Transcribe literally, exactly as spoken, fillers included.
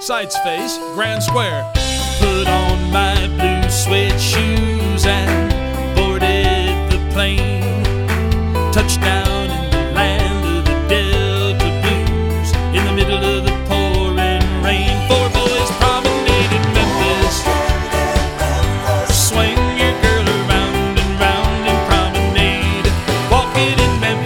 Sights Face, Grand Square. Put on my blue suede shoes and boarded the plane.